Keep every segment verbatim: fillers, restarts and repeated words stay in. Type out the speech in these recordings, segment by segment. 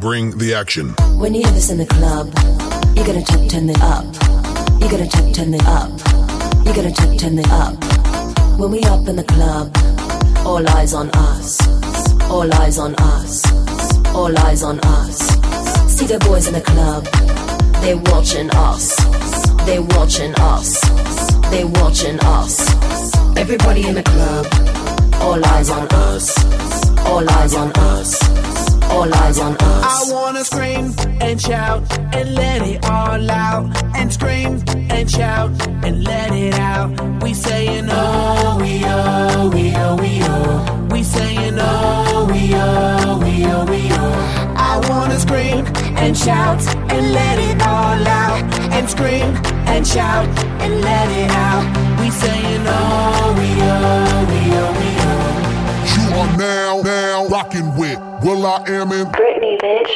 Bring the action. When you hear this in the club, you gotta tap turn it up. You gotta tap turn it up. You gotta tap turn it up. When we up in the club, all eyes on us. All eyes on us. All eyes on us. See the boys in the club, they watching us. They watching us. They watching us. Everybody in the club, all eyes on us. All eyes on us. All eyes on us. I wanna scream and shout and let it all out. And scream and shout and let it out. We saying oh, we oh, we oh, we oh. We saying oh, we oh, we oh, we oh. I wanna scream and shout and let it all out. And scream and shout and let it out. We saying oh, we oh, we oh, we oh. You are now, now rocking with Will I Am in Britney, bitch.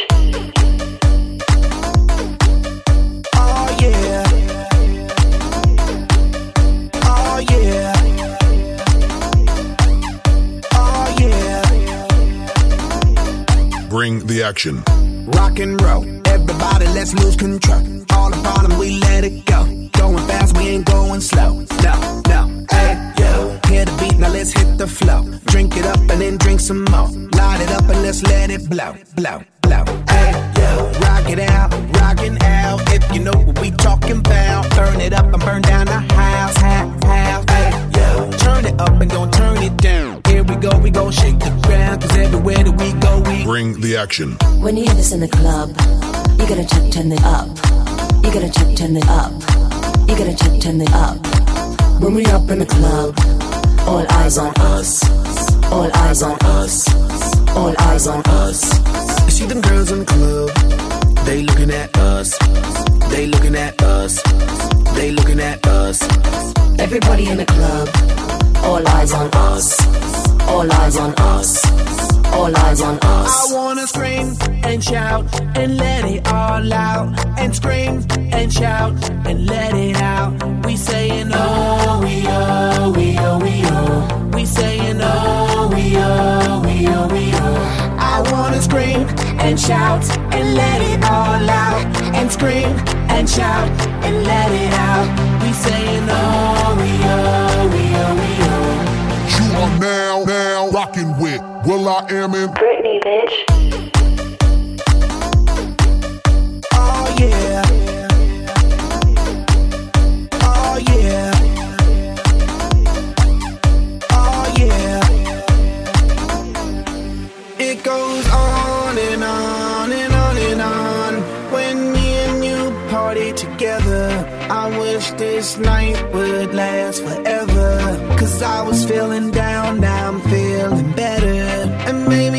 Oh yeah. Oh yeah. Oh yeah. Bring the action. Rock and roll, everybody let's lose control. All the bottom we let it go. Going fast, we ain't going slow. No, no, hey, yo. Hear the beat, now let's hit the flow. Drink it up and then drink some more. Light it up and let's let it blow, blow, blow. Hey, yo. Rock it out, rockin' out. If you know what we talking about. Burn it up and burn down the house, house, house. Hey, yo. Turn it up and gon' turn it down. Here we go, we gon' shake the ground. Cause everywhere that we go, we Bring the action. When you hear this in the club, you gotta tap turn it up. You gotta tap turn it up. You gotta tap turn it up. When we up in the club, all eyes on us. All eyes on us. All eyes on us. See them girls in the club, they looking at us. They looking at us. They looking at us. Everybody in the club, all eyes on us. All eyes on us. All eyes on us. I wanna scream and shout and let it all out. And scream and shout and let it out. We saying oh, we oh, we oh, we oh. We saying oh, we oh, we oh, we oh. I wanna scream and shout and let it all out. And scream and shout and let it out. We saying oh, we oh, we oh, we oh. You are now, now rocking with Will I Am in Britney, bitch. Oh yeah. Oh yeah. Oh yeah. It goes on and on and on and on. When me and you party together, I wish this night would last forever. Cause I was feeling down, now I'm feeling better. And maybe